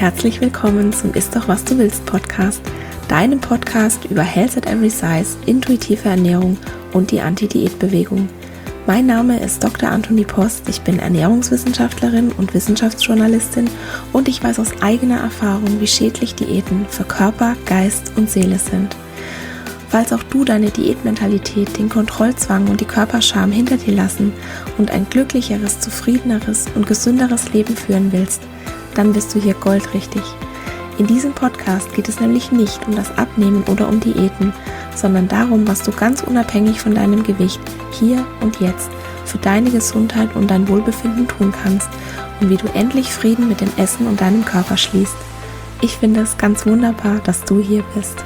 herzlich willkommen zum Ist doch was du willst Podcast, deinem Podcast über Health at Every Size, intuitive Ernährung und die Anti-Diät-Bewegung. Mein Name ist Dr. Antonie Post, ich bin Ernährungswissenschaftlerin und Wissenschaftsjournalistin und ich weiß aus eigener Erfahrung, wie schädlich Diäten für Körper, Geist und Seele sind. Falls auch du deine Diätmentalität, den Kontrollzwang und die Körperscham hinter dir lassen und ein glücklicheres, zufriedeneres und gesünderes Leben führen willst, dann bist du hier goldrichtig. In diesem Podcast geht es nämlich nicht um das Abnehmen oder um Diäten, sondern darum, was du ganz unabhängig von deinem Gewicht hier und jetzt für deine Gesundheit und dein Wohlbefinden tun kannst und wie du endlich Frieden mit dem Essen und deinem Körper schließt. Ich finde es ganz wunderbar, dass du hier bist.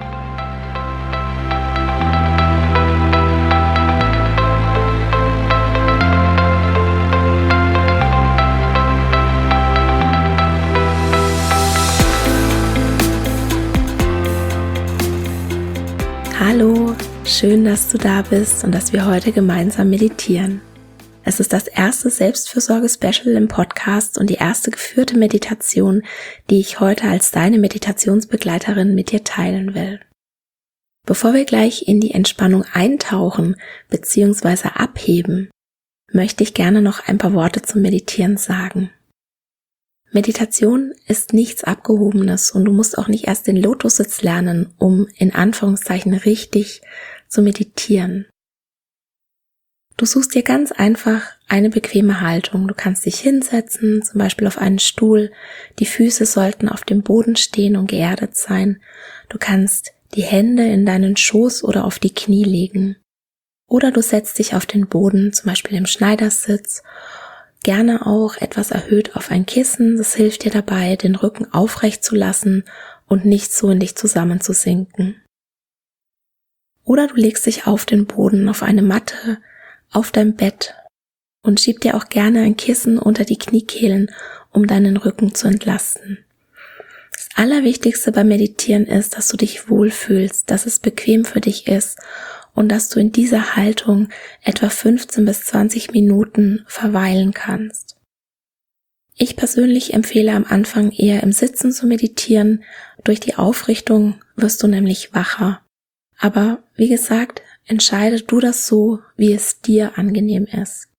Hallo, schön, dass du da bist und dass wir heute gemeinsam meditieren. Es ist das erste Selbstfürsorge-Special im Podcast und die erste geführte Meditation, die ich heute als deine Meditationsbegleiterin mit dir teilen will. Bevor wir gleich in die Entspannung eintauchen bzw. abheben, möchte ich gerne noch ein paar Worte zum Meditieren sagen. Meditation ist nichts Abgehobenes und du musst auch nicht erst den Lotussitz lernen, um in Anführungszeichen richtig zu meditieren. Du suchst dir ganz einfach eine bequeme Haltung. Du kannst dich hinsetzen, zum Beispiel auf einen Stuhl. Die Füße sollten auf dem Boden stehen und geerdet sein. Du kannst die Hände in deinen Schoß oder auf die Knie legen. Oder du setzt dich auf den Boden, zum Beispiel im Schneidersitz. Gerne auch etwas erhöht auf ein Kissen. Das hilft dir dabei, den Rücken aufrecht zu lassen und nicht so in dich zusammenzusinken. Oder du legst dich auf den Boden, auf eine Matte, auf dein Bett und schieb dir auch gerne ein Kissen unter die Kniekehlen, um deinen Rücken zu entlasten. Das Allerwichtigste beim Meditieren ist, dass du dich wohlfühlst, dass es bequem für dich ist und dass du in dieser Haltung etwa 15 bis 20 Minuten verweilen kannst. Ich persönlich empfehle am Anfang eher im Sitzen zu meditieren. Durch die Aufrichtung wirst du nämlich wacher. Aber wie gesagt, entscheide du das so, wie es dir angenehm ist.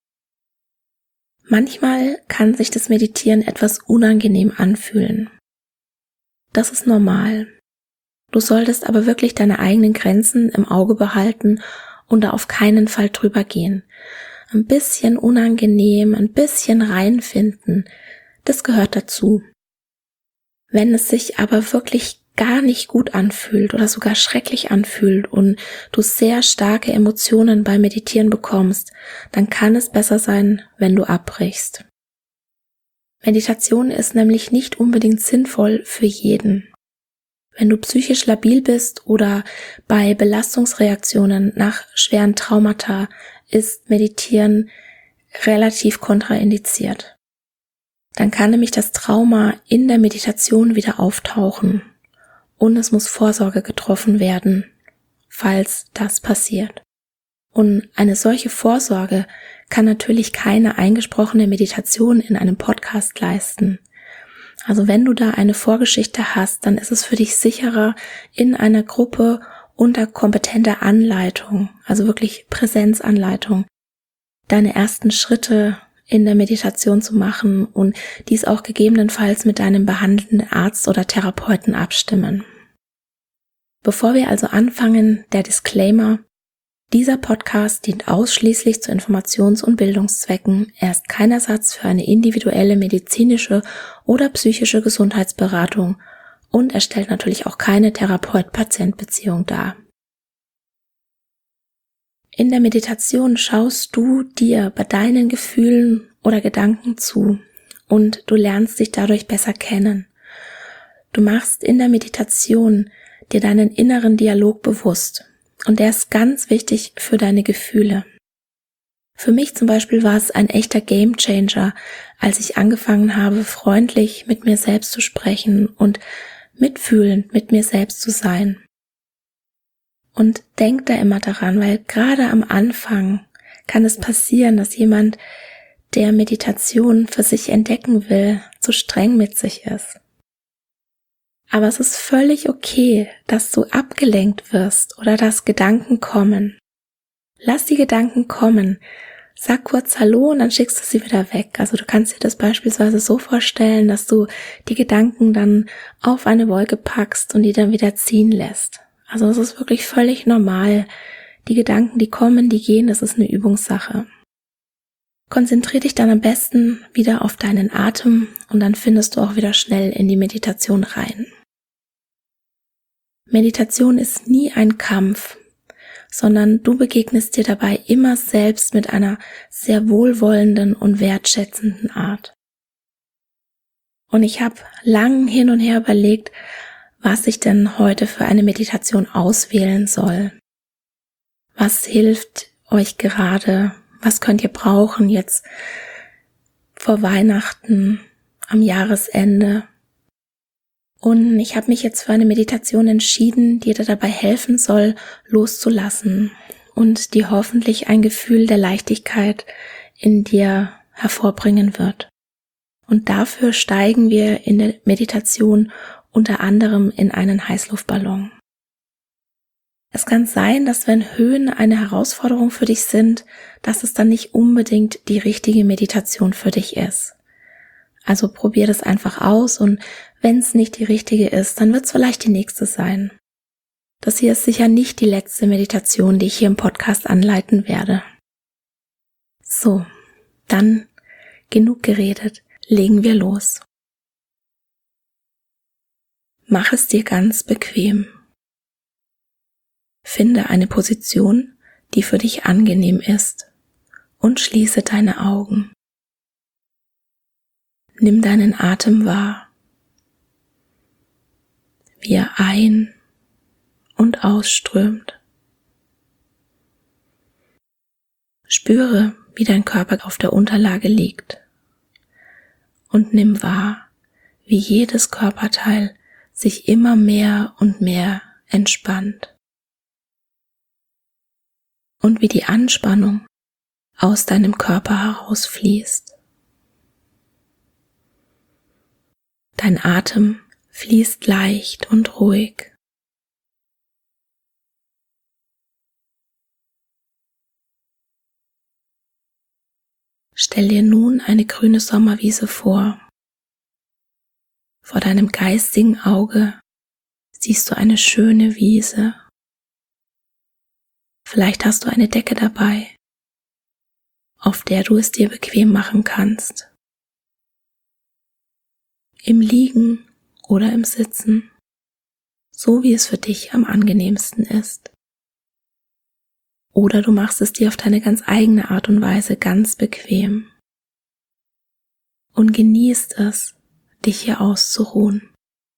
Manchmal kann sich das Meditieren etwas unangenehm anfühlen. Das ist normal. Du solltest aber wirklich deine eigenen Grenzen im Auge behalten und da auf keinen Fall drüber gehen. Ein bisschen unangenehm, ein bisschen reinfinden, das gehört dazu. Wenn es sich aber wirklich gar nicht gut anfühlt oder sogar schrecklich anfühlt und du sehr starke Emotionen beim Meditieren bekommst, dann kann es besser sein, wenn du abbrichst. Meditation ist nämlich nicht unbedingt sinnvoll für jeden. Wenn du psychisch labil bist oder bei Belastungsreaktionen nach schweren Traumata, ist Meditieren relativ kontraindiziert. Dann kann nämlich das Trauma in der Meditation wieder auftauchen und es muss Vorsorge getroffen werden, falls das passiert. Und eine solche Vorsorge kann natürlich keine eingesprochene Meditation in einem Podcast leisten. Also wenn du da eine Vorgeschichte hast, dann ist es für dich sicherer, in einer Gruppe unter kompetenter Anleitung, also wirklich Präsenzanleitung, deine ersten Schritte in der Meditation zu machen und dies auch gegebenenfalls mit deinem behandelnden Arzt oder Therapeuten abstimmen. Bevor wir also anfangen, der Disclaimer: Dieser Podcast dient ausschließlich zu Informations- und Bildungszwecken. Er ist kein Ersatz für eine individuelle medizinische oder psychische Gesundheitsberatung und er stellt natürlich auch keine Therapeut-Patient-Beziehung dar. In der Meditation schaust du dir bei deinen Gefühlen oder Gedanken zu und du lernst dich dadurch besser kennen. Du machst in der Meditation dir deinen inneren Dialog bewusst. Und der ist ganz wichtig für deine Gefühle. Für mich zum Beispiel war es ein echter Gamechanger, als ich angefangen habe, freundlich mit mir selbst zu sprechen und mitfühlend mit mir selbst zu sein. Und denk da immer daran, weil gerade am Anfang kann es passieren, dass jemand, der Meditation für sich entdecken will, zu streng mit sich ist. Aber es ist völlig okay, dass du abgelenkt wirst oder dass Gedanken kommen. Lass die Gedanken kommen. Sag kurz Hallo und dann schickst du sie wieder weg. Also du kannst dir das beispielsweise so vorstellen, dass du die Gedanken dann auf eine Wolke packst und die dann wieder ziehen lässt. Also es ist wirklich völlig normal. Die Gedanken, die kommen, die gehen, das ist eine Übungssache. Konzentrier dich dann am besten wieder auf deinen Atem und dann findest du auch wieder schnell in die Meditation rein. Meditation ist nie ein Kampf, sondern du begegnest dir dabei immer selbst mit einer sehr wohlwollenden und wertschätzenden Art. Und ich habe lang hin und her überlegt, was ich denn heute für eine Meditation auswählen soll. Was hilft euch gerade? Was könnt ihr brauchen jetzt vor Weihnachten, am Jahresende? Und ich habe mich jetzt für eine Meditation entschieden, die dir dabei helfen soll, loszulassen und die hoffentlich ein Gefühl der Leichtigkeit in dir hervorbringen wird. Und dafür steigen wir in der Meditation unter anderem in einen Heißluftballon. Es kann sein, dass wenn Höhen eine Herausforderung für dich sind, dass es dann nicht unbedingt die richtige Meditation für dich ist. Also probier das einfach aus und wenn es nicht die richtige ist, dann wird es vielleicht die nächste sein. Das hier ist sicher nicht die letzte Meditation, die ich hier im Podcast anleiten werde. So, dann genug geredet, legen wir los. Mach es dir ganz bequem. Finde eine Position, die für dich angenehm ist und schließe deine Augen. Nimm deinen Atem wahr, wie er ein- und ausströmt. Spüre, wie dein Körper auf der Unterlage liegt und nimm wahr, wie jedes Körperteil sich immer mehr und mehr entspannt und wie die Anspannung aus deinem Körper herausfließt. Dein Atem fließt leicht und ruhig. Stell dir nun eine grüne Sommerwiese vor. Vor deinem geistigen Auge siehst du eine schöne Wiese. Vielleicht hast du eine Decke dabei, auf der du es dir bequem machen kannst. Im Liegen oder im Sitzen, so wie es für dich am angenehmsten ist. Oder du machst es dir auf deine ganz eigene Art und Weise ganz bequem und genießt es, dich hier auszuruhen.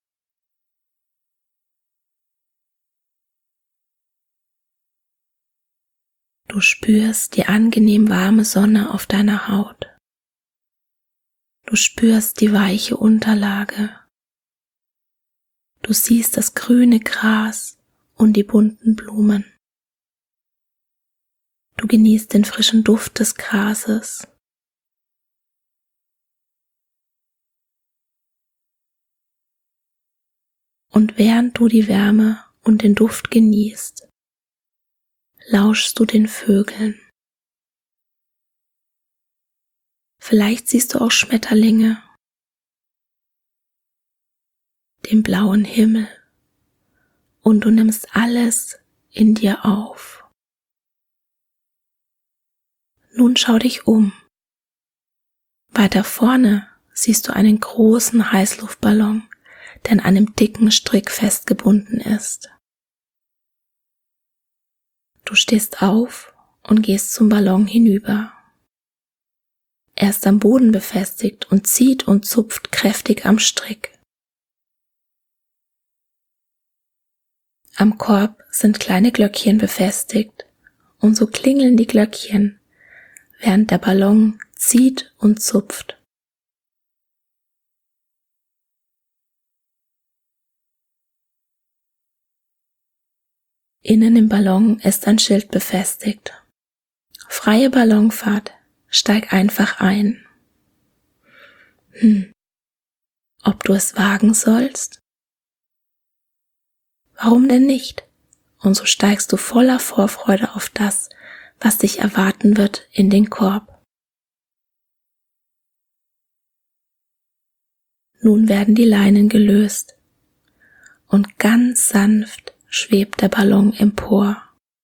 Du spürst die angenehm warme Sonne auf deiner Haut. Du spürst die weiche Unterlage. Du siehst das grüne Gras und die bunten Blumen. Du genießt den frischen Duft des Grases. Und während du die Wärme und den Duft genießt, lauschst du den Vögeln. Vielleicht siehst du auch Schmetterlinge, den blauen Himmel und du nimmst alles in dir auf. Nun schau dich um. Weiter vorne siehst du einen großen Heißluftballon, der an einem dicken Strick festgebunden ist. Du stehst auf und gehst zum Ballon hinüber. Er ist am Boden befestigt und zieht und zupft kräftig am Strick. Am Korb sind kleine Glöckchen befestigt und so klingeln die Glöckchen, während der Ballon zieht und zupft. Innen im Ballon ist ein Schild befestigt. Freie Ballonfahrt, steig einfach ein. ob du es wagen sollst? Warum denn nicht? Und so steigst du voller Vorfreude auf das, was dich erwarten wird, in den Korb. Nun werden die Leinen gelöst und ganz sanft schwebt der Ballon empor.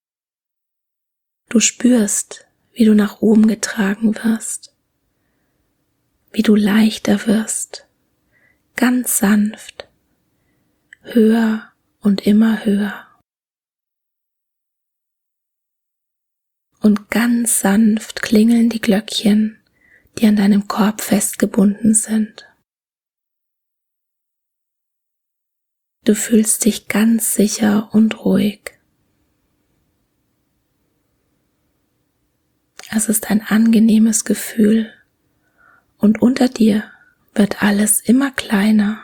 Du spürst, wie du nach oben getragen wirst, wie du leichter wirst, ganz sanft, höher und immer höher. Und ganz sanft klingeln die Glöckchen, die an deinem Korb festgebunden sind. Du fühlst dich ganz sicher und ruhig. Es ist ein angenehmes Gefühl und unter dir wird alles immer kleiner.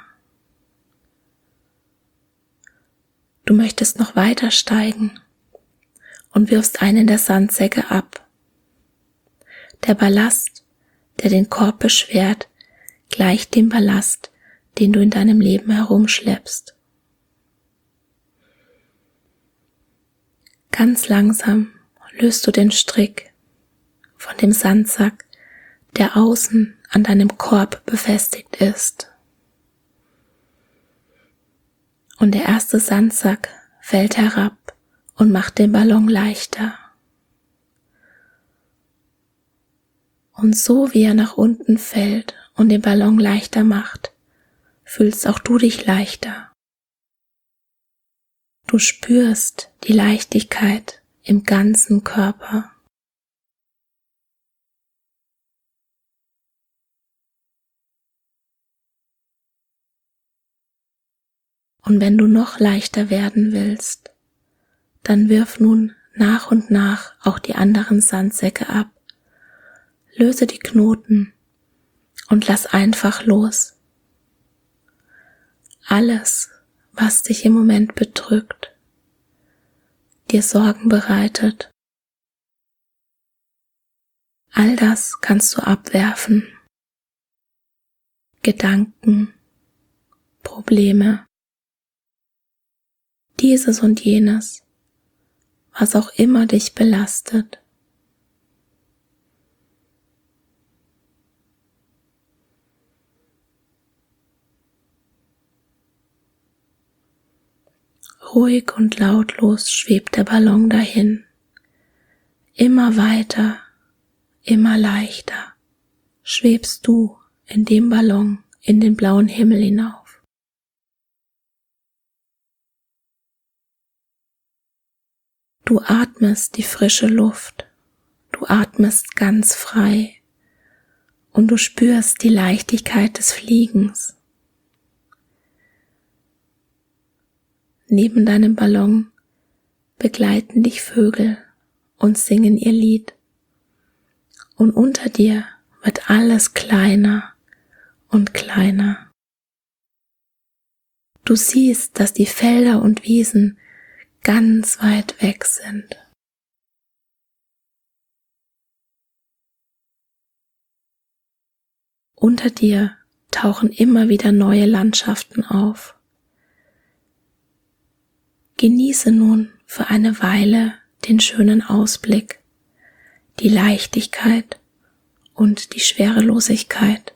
Du möchtest noch weiter steigen und wirfst einen der Sandsäcke ab. Der Ballast, der den Korb beschwert, gleicht dem Ballast, den du in deinem Leben herumschleppst. Ganz langsam löst du den Strick von dem Sandsack, der außen an deinem Korb befestigt ist. Und der erste Sandsack fällt herab und macht den Ballon leichter. Und so wie er nach unten fällt und den Ballon leichter macht, fühlst auch du dich leichter. Du spürst die Leichtigkeit im ganzen Körper. Und wenn du noch leichter werden willst, dann wirf nun nach und nach auch die anderen Sandsäcke ab. Löse die Knoten und lass einfach los. Alles, was dich im Moment bedrückt, dir Sorgen bereitet, all das kannst du abwerfen. Gedanken, Probleme, dieses und jenes, was auch immer dich belastet. Ruhig und lautlos schwebt der Ballon dahin. Immer weiter, immer leichter schwebst du in dem Ballon in den blauen Himmel hinauf. Du atmest die frische Luft, du atmest ganz frei und du spürst die Leichtigkeit des Fliegens. Neben deinem Ballon begleiten dich Vögel und singen ihr Lied. Und unter dir wird alles kleiner und kleiner. Du siehst, dass die Felder und Wiesen ganz weit weg sind. Unter dir tauchen immer wieder neue Landschaften auf. Genieße nun für eine Weile den schönen Ausblick, die Leichtigkeit und die Schwerelosigkeit.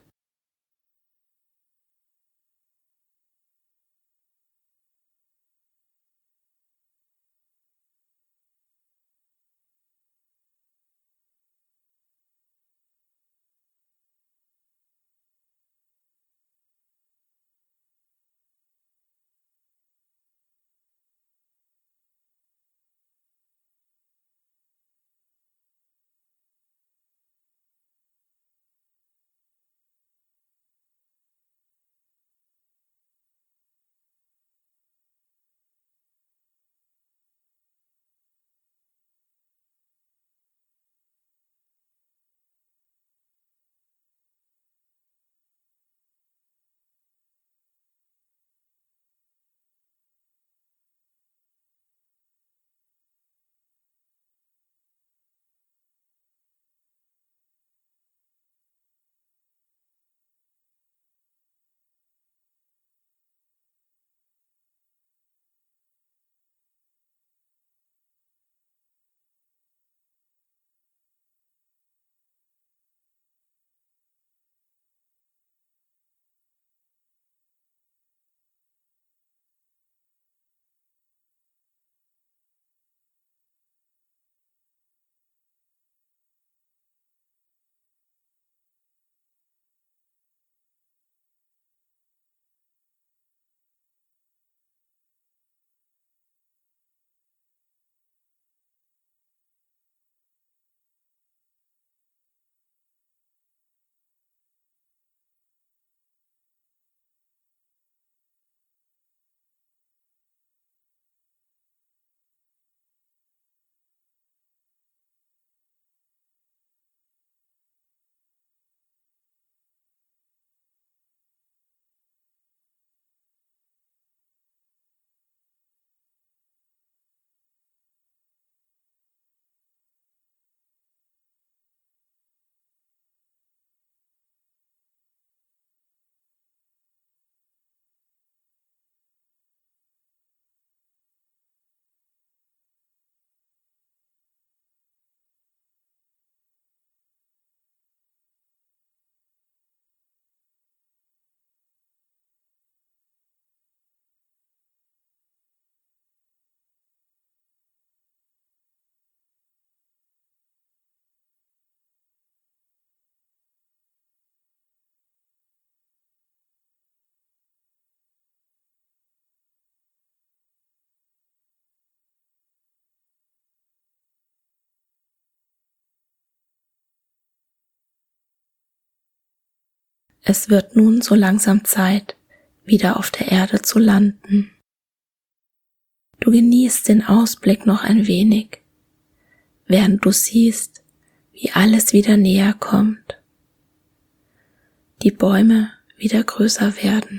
Es wird nun so langsam Zeit, wieder auf der Erde zu landen. Du genießt den Ausblick noch ein wenig, während du siehst, wie alles wieder näher kommt. Die Bäume wieder größer werden.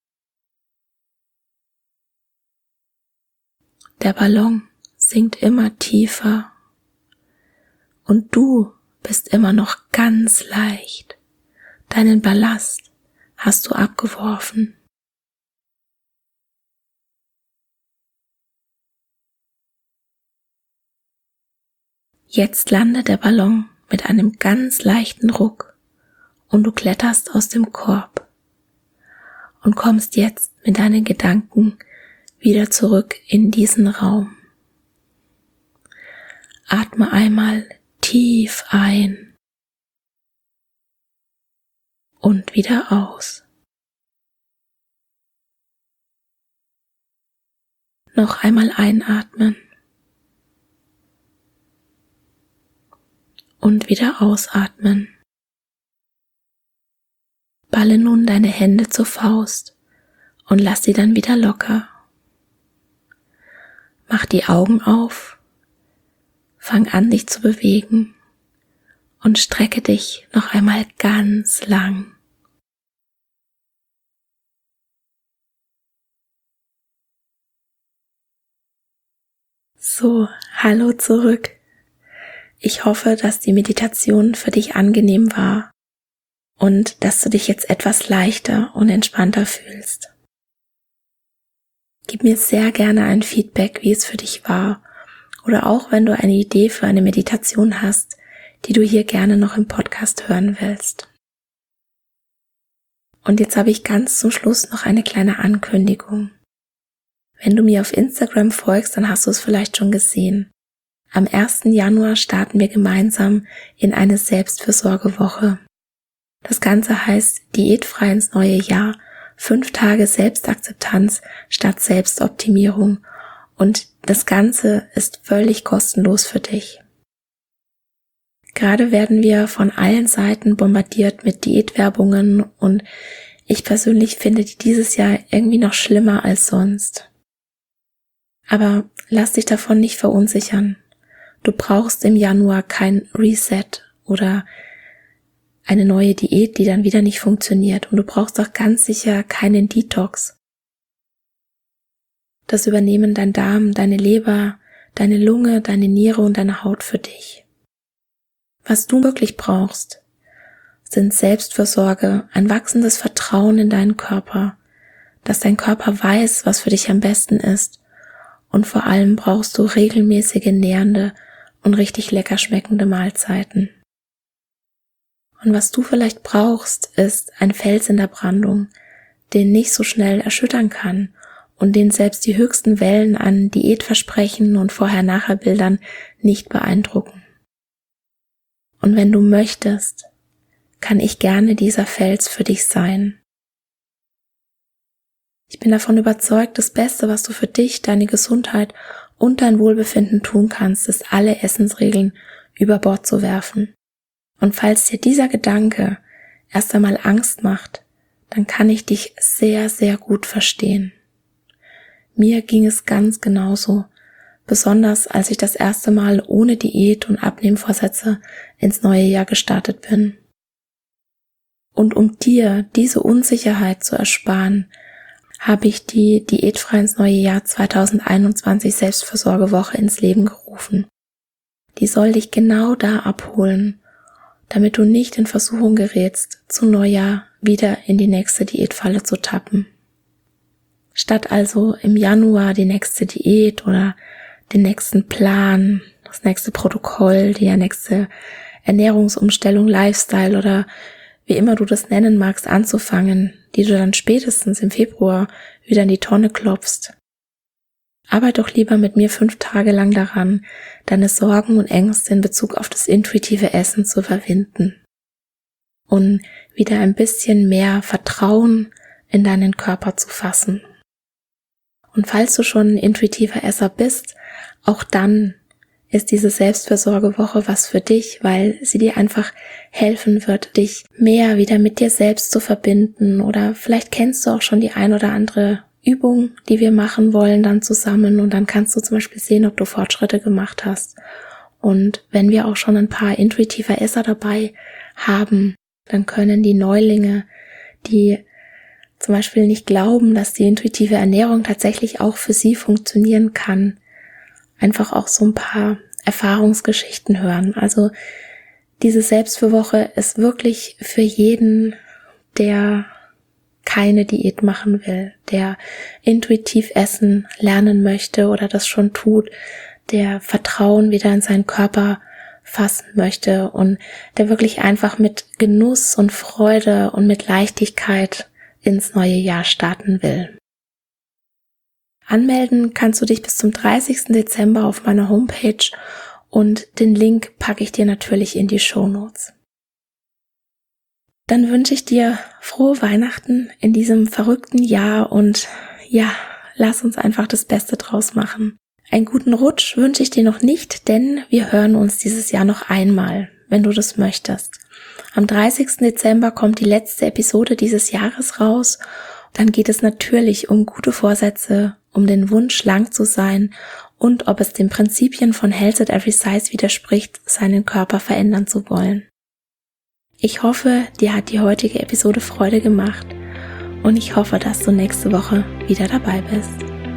Der Ballon sinkt immer tiefer und du bist immer noch ganz leicht. Deinen Ballast hast du abgeworfen. Jetzt landet der Ballon mit einem ganz leichten Ruck und du kletterst aus dem Korb und kommst jetzt mit deinen Gedanken wieder zurück in diesen Raum. Atme einmal tief ein und wieder aus. Noch einmal einatmen und wieder ausatmen. Balle nun deine Hände zur Faust und lass sie dann wieder locker. Mach die Augen auf, fang an, dich zu bewegen und strecke dich noch einmal ganz lang. So, hallo zurück. Ich hoffe, dass die Meditation für dich angenehm war und dass du dich jetzt etwas leichter und entspannter fühlst. Gib mir sehr gerne ein Feedback, wie es für dich war, oder auch wenn du eine Idee für eine Meditation hast, die du hier gerne noch im Podcast hören willst. Und jetzt habe ich ganz zum Schluss noch eine kleine Ankündigung. Wenn du mir auf Instagram folgst, dann hast du es vielleicht schon gesehen. Am 1. Januar starten wir gemeinsam in eine Selbstfürsorgewoche. Das Ganze heißt Diätfrei ins neue Jahr, 5 Tage Selbstakzeptanz statt Selbstoptimierung, und das Ganze ist völlig kostenlos für dich. Gerade werden wir von allen Seiten bombardiert mit Diätwerbungen und ich persönlich finde die dieses Jahr irgendwie noch schlimmer als sonst. Aber lass dich davon nicht verunsichern. Du brauchst im Januar kein Reset oder eine neue Diät, die dann wieder nicht funktioniert. Und du brauchst auch ganz sicher keinen Detox. Das übernehmen dein Darm, deine Leber, deine Lunge, deine Niere und deine Haut für dich. Was du wirklich brauchst, sind Selbstfürsorge, ein wachsendes Vertrauen in deinen Körper, dass dein Körper weiß, was für dich am besten ist. Und vor allem brauchst du regelmäßige, nährende und richtig lecker schmeckende Mahlzeiten. Und was du vielleicht brauchst, ist ein Fels in der Brandung, den nicht so schnell erschüttern kann und den selbst die höchsten Wellen an Diätversprechen und Vorher-Nachher-Bildern nicht beeindrucken. Und wenn du möchtest, kann ich gerne dieser Fels für dich sein. Ich bin davon überzeugt, das Beste, was du für dich, deine Gesundheit und dein Wohlbefinden tun kannst, ist, alle Essensregeln über Bord zu werfen. Und falls dir dieser Gedanke erst einmal Angst macht, dann kann ich dich sehr, sehr gut verstehen. Mir ging es ganz genauso, besonders als ich das erste Mal ohne Diät und Abnehmvorsätze ins neue Jahr gestartet bin. Und um dir diese Unsicherheit zu ersparen, habe ich die Diätfrei ins neue Jahr 2021 Selbstfürsorgewoche ins Leben gerufen. Die soll dich genau da abholen, damit du nicht in Versuchung gerätst, zu Neujahr wieder in die nächste Diätfalle zu tappen. Statt also im Januar die nächste Diät oder den nächsten Plan, das nächste Protokoll, die nächste Ernährungsumstellung, Lifestyle oder wie immer du das nennen magst, anzufangen, die du dann spätestens im Februar wieder in die Tonne klopfst. Arbeite doch lieber mit mir 5 Tage lang daran, deine Sorgen und Ängste in Bezug auf das intuitive Essen zu überwinden und wieder ein bisschen mehr Vertrauen in deinen Körper zu fassen. Und falls du schon ein intuitiver Esser bist, auch dann ist diese Selbstfürsorgewoche was für dich, weil sie dir einfach helfen wird, dich mehr wieder mit dir selbst zu verbinden. Oder vielleicht kennst du auch schon die ein oder andere Übung, die wir machen wollen, dann zusammen. Und dann kannst du zum Beispiel sehen, ob du Fortschritte gemacht hast. Und wenn wir auch schon ein paar intuitive Esser dabei haben, dann können die Neulinge, die zum Beispiel nicht glauben, dass die intuitive Ernährung tatsächlich auch für sie funktionieren kann, einfach auch so ein paar Erfahrungsgeschichten hören. Also diese Selbstfürwoche ist wirklich für jeden, der keine Diät machen will, der intuitiv essen lernen möchte oder das schon tut, der Vertrauen wieder in seinen Körper fassen möchte und der wirklich einfach mit Genuss und Freude und mit Leichtigkeit ins neue Jahr starten will. Anmelden kannst du dich bis zum 30. Dezember auf meiner Homepage und den Link packe ich dir natürlich in die Shownotes. Dann wünsche ich dir frohe Weihnachten in diesem verrückten Jahr und ja, lass uns einfach das Beste draus machen. Einen guten Rutsch wünsche ich dir noch nicht, denn wir hören uns dieses Jahr noch einmal, wenn du das möchtest. Am 30. Dezember kommt die letzte Episode dieses Jahres raus. Dann geht es natürlich um gute Vorsätze, um den Wunsch, schlank zu sein und ob es den Prinzipien von Health at Every Size widerspricht, seinen Körper verändern zu wollen. Ich hoffe, dir hat die heutige Episode Freude gemacht und ich hoffe, dass du nächste Woche wieder dabei bist.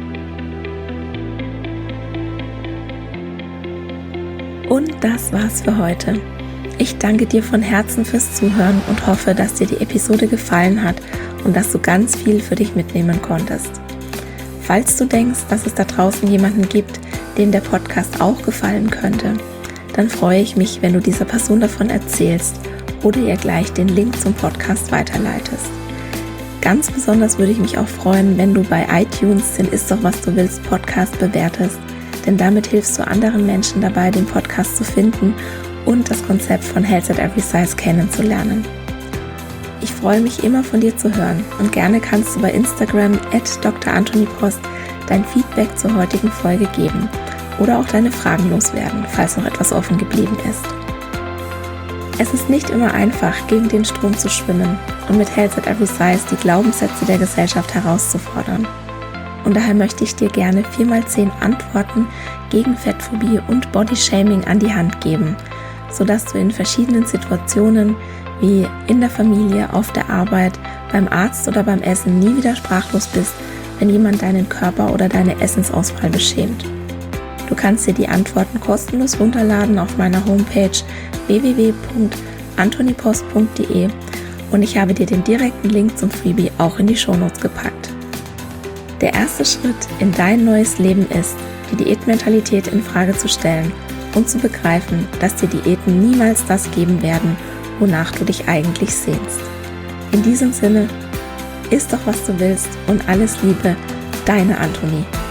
Und das war's für heute. Ich danke dir von Herzen fürs Zuhören und hoffe, dass dir die Episode gefallen hat und dass du ganz viel für dich mitnehmen konntest. Falls du denkst, dass es da draußen jemanden gibt, dem der Podcast auch gefallen könnte, dann freue ich mich, wenn du dieser Person davon erzählst oder ihr gleich den Link zum Podcast weiterleitest. Ganz besonders würde ich mich auch freuen, wenn du bei iTunes den Ist doch was du willst Podcast bewertest, denn damit hilfst du anderen Menschen dabei, den Podcast zu finden und das Konzept von Health at Every Size kennenzulernen. Ich freue mich immer von dir zu hören und gerne kannst du bei Instagram @drantonipost dein Feedback zur heutigen Folge geben oder auch deine Fragen loswerden, falls noch etwas offen geblieben ist. Es ist nicht immer einfach, gegen den Strom zu schwimmen und mit Health at Every Size die Glaubenssätze der Gesellschaft herauszufordern. Und daher möchte ich dir gerne 4x10 Antworten gegen Fettphobie und Bodyshaming an die Hand geben, sodass du in verschiedenen Situationen wie in der Familie, auf der Arbeit, beim Arzt oder beim Essen nie wieder sprachlos bist, wenn jemand deinen Körper oder deine Essensauswahl beschämt. Du kannst dir die Antworten kostenlos runterladen auf meiner Homepage www.antonipost.de und ich habe dir den direkten Link zum Freebie auch in die Shownotes gepackt. Der erste Schritt in dein neues Leben ist, die Diätmentalität in Frage zu stellen und zu begreifen, dass dir Diäten niemals das geben werden, wonach du dich eigentlich sehnst. In diesem Sinne, iss doch was du willst und alles Liebe, deine Antonie.